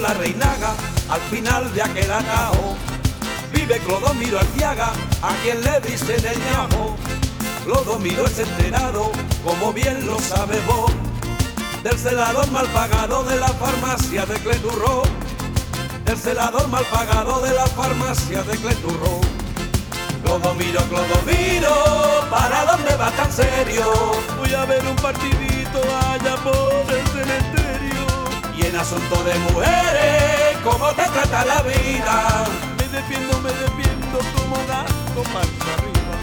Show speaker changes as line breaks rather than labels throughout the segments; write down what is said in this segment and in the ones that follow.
la reinaga al final de aquel atajo. Vive Clodomiro Artiaga, a quien le dicen el ñajo. Clodomiro es enterado, como bien lo sabes vos, del celador mal pagado de la farmacia de Cleturro. Del celador mal pagado de la farmacia de Cleturro. Clodomiro, Clodomiro, ¿para dónde vas tan serio?
Voy a ver un partidito allá por el cementerio.
Y en asunto de mujeres, ¿cómo te trata la vida?
Me defiendo como gato panza arriba.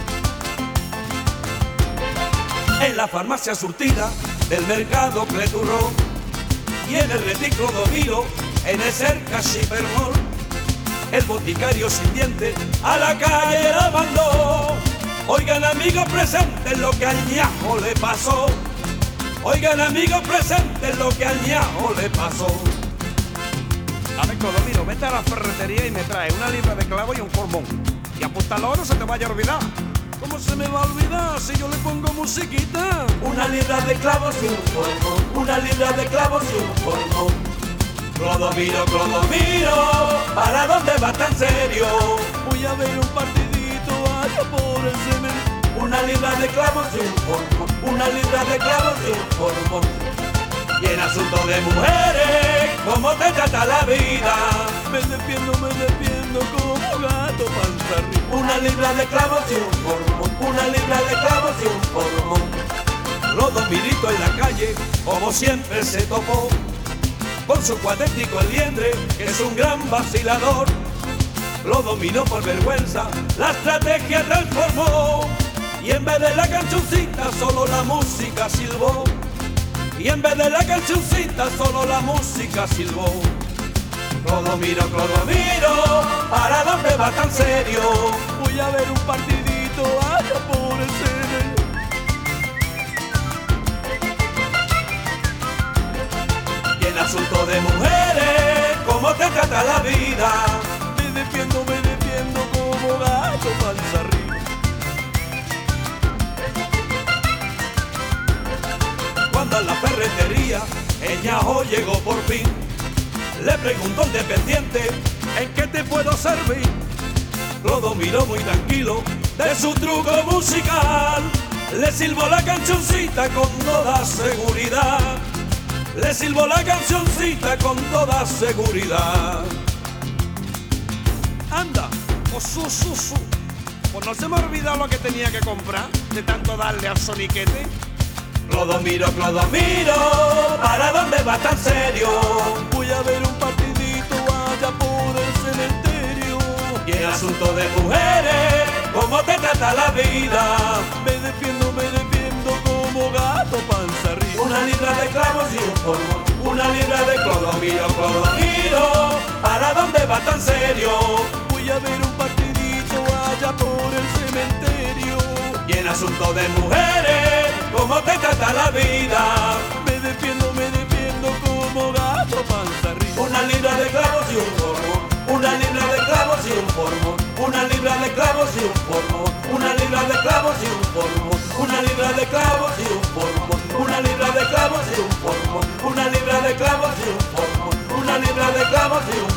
En la farmacia surtida del mercado Cleturro y en el Retí Clodomiro, en el cerca Shipermol, el boticario sin diente a la calle la mandó. Oigan amigos presentes lo que al ñajo le pasó. Oigan amigos presentes lo que al ñajo le pasó.
A ver, Clodomiro, vete a la ferretería y me trae una libra de clavo y un formón. Y apúntalo, no se te vaya a olvidar.
¿Cómo se me va a olvidar si yo le pongo musiquita?
Una libra de clavos y un formón. Una libra de clavos y un formón. Clodomiro, Clodomiro, ¿para dónde vas tan serio?
Voy a ver un partidito allá por el cementerio.
Una libra de clavos y un formón. Una libra de clavos y un formón. Y en asunto de mujeres, ¿cómo te trata la vida?
Me defiendo como gato panza arriba.
Una libra de clavos y un formón. Una libra de clavos y un formón. Clodomirito en la calle, como siempre se topó con su cuatético el liendre, que es un gran vacilador. Clodomiro por vergüenza la estrategia transformó, y en vez de la cancioncita solo la música silbó. Y en vez de la cancioncita solo la música silbó. Clodomiro, Clodomiro, ¿para dónde vas tan serio?
Voy a ver un partidito allá por el cementerio.
Y en asunto de mujeres, ¿cómo te trata la vida?
Me defiendo como gato panza arriba.
Cuando a la ferretería el ñajo llegó por fin, le preguntó el dependiente, ¿en qué te puedo servir? Clodomiro muy tranquilo de su truco musical le silbó la cancioncita con toda seguridad. Le silbó la cancioncita con toda seguridad.
Anda, pues no se me ha olvidado lo que tenía que comprar de tanto darle al soniquete.
Clodomiro, Clodomiro, ¿para dónde vas tan serio?
Voy a ver un partidito allá por el cementerio.
Y en asunto de mujeres, ¿cómo te trata la vida?
Me defiendo como gato panza arriba.
Una libra de clavos y un formón. Una libra de Clodomiro, Clodomiro, ¿para dónde vas tan serio?
Voy a ver un partidito allá por el cementerio.
Y en asunto de mujeres, ¿cómo te trata la vida?
Me defiendo como gato panza arriba.
Una libra de clavos y un formón. Una libra de clavos y un formón. Una libra de clavos y un formón. Una libra de clavos y un formón. Una libra de clavos y un formón. Una libra de clavos y un formón. Una libra de clavos y un formón. Una libra de clavos y un